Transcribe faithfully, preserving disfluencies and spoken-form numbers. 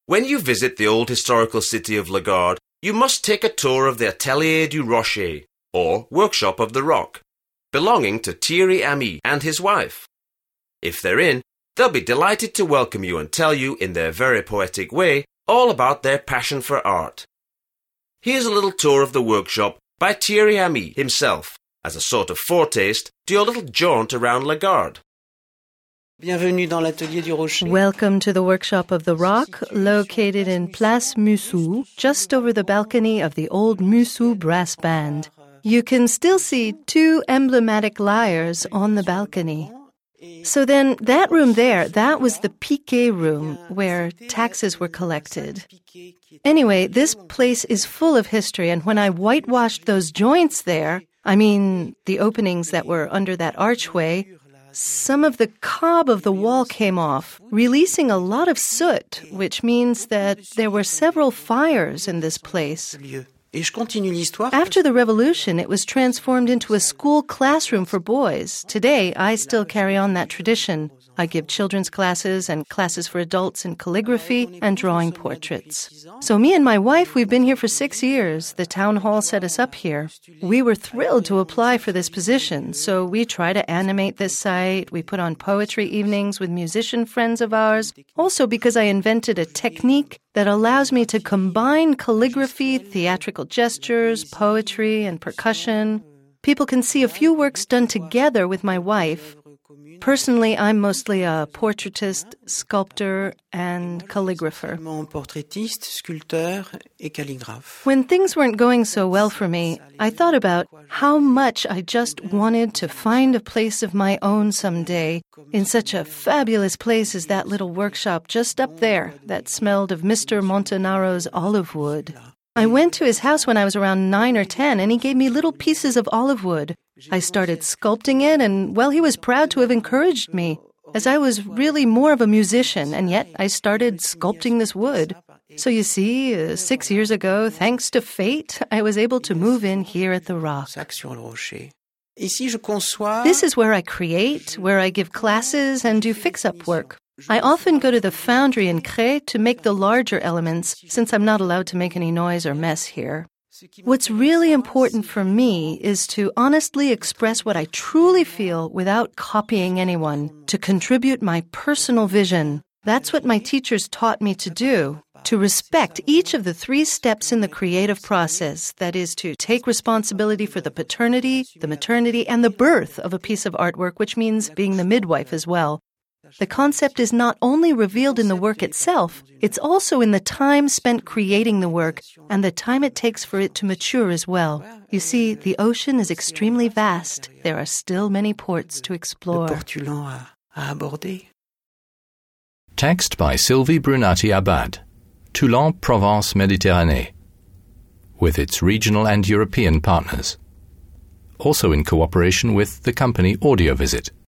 When you visit the old historical city of Lagarde, you must take a tour of the Atelier du Rocher, or Workshop of the Rock, belonging to Thierry Amy and his wife. If they're in, they'll be delighted to welcome you and tell you, in their very poetic way, all about their passion for art. Here's a little tour of the workshop by Thierry Amy himself, as a sort of foretaste to your little jaunt around Lagarde. Bienvenue dans l'Atelier du Rocher. Welcome to the Workshop of the Rock, located in Place Mussou, just over the balcony of the old Mussou Brass Band. You can still see two emblematic lyres on the balcony. So then, that room there, that was the piquet room, where taxes were collected. Anyway, this place is full of history, and when I whitewashed those joints there, I mean, the openings that were under that archway, some of the cob of the wall came off, releasing a lot of soot, which means that there were several fires in this place. After the revolution, it was transformed into a school classroom for boys. Today, I still carry on that tradition. I give children's classes and classes for adults in calligraphy and drawing portraits. So me and my wife, we've been here for six years. The town hall set us up here. We were thrilled to apply for this position, so we try to animate this site. We put on poetry evenings with musician friends of ours, also because I invented a technique that allows me to combine calligraphy, theatrical gestures, poetry, and percussion. People can see a few works done together with my wife. Personally, I'm mostly a portraitist, sculptor, and calligrapher. When things weren't going so well for me, I thought about how much I just wanted to find a place of my own someday, in such a fabulous place as that little workshop just up there that smelled of Mister Montenaro's olive wood. I went to his house when I was around nine or ten, and he gave me little pieces of olive wood. I started sculpting it, and, well, he was proud to have encouraged me, as I was really more of a musician, and yet I started sculpting this wood. So you see, uh, six years ago, thanks to fate, I was able to move in here at the Rock. This is where I create, where I give classes and do fix-up work. I often go to the foundry in Cré to make the larger elements, since I'm not allowed to make any noise or mess here. What's really important for me is to honestly express what I truly feel without copying anyone, to contribute my personal vision. That's what my teachers taught me to do, to respect each of the three steps in the creative process, that is, to take responsibility for the paternity, the maternity, and the birth of a piece of artwork, which means being the midwife as well. The concept is not only revealed in the work itself, it's also in the time spent creating the work and the time it takes for it to mature as well. You see, the ocean is extremely vast. There are still many ports to explore. Text by Sylvie Brunati-Abad, Toulon, Provence, Méditerranée, with its regional and European partners. Also in cooperation with the company Audio Visit.